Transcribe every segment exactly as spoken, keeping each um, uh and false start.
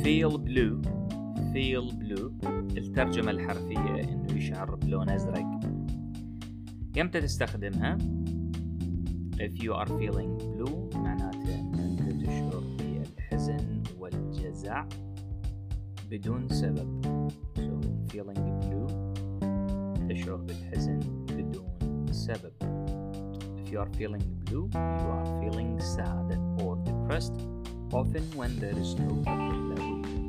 feel blue feel blue الترجمة الحرفية إنه يشعر بلون أزرق. يمتى تستخدمها؟ if you are feeling blue معناته أنت تشعر بالحزن والجزع بدون سبب. so feeling blue تشعر بالحزن بدون سبب. if you are feeling blue you are feeling sad or depressed often when there is no particular reason.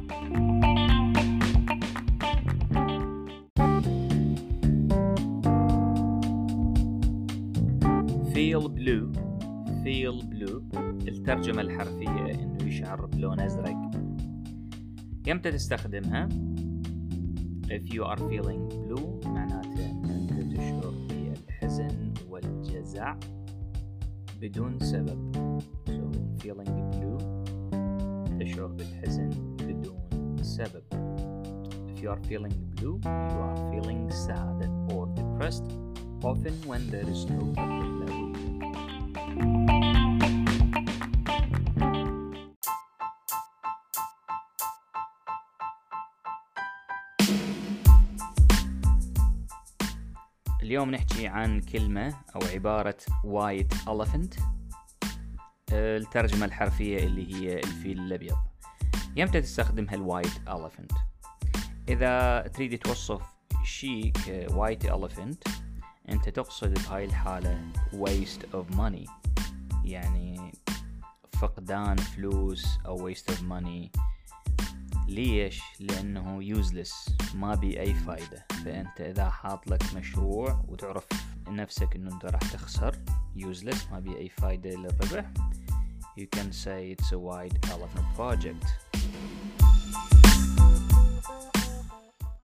feel blue feel blue الترجمة الحرفية إنه يشعر بلون أزرق. يمتى تستخدمها؟ if you are feeling blue معناته أنت تشعر بالحزن والجزع بدون سبب. so feeling blue تشعر بالحزن بدون سبب. if you are feeling blue you are feeling sad or depressed often when there is no particular reason. اليوم نحكي عن كلمة أو عبارة white elephant، الترجمة الحرفية اللي هي الفيل الأبيض. يمتى تستخدمها الوايت elephant؟ إذا تريد توصف شيء كوايت elephant أنت تقصد بهاي الحالة waste of money، يعني فقدان فلوس أو waste of money. ليش؟ لأنه useless، ما بي أي فايدة. فأنت إذا حاط لك مشروع وتعرف نفسك إنه أنت راح تخسر، useless، ما بي أي فايدة للربح، you can say it's a white elephant project.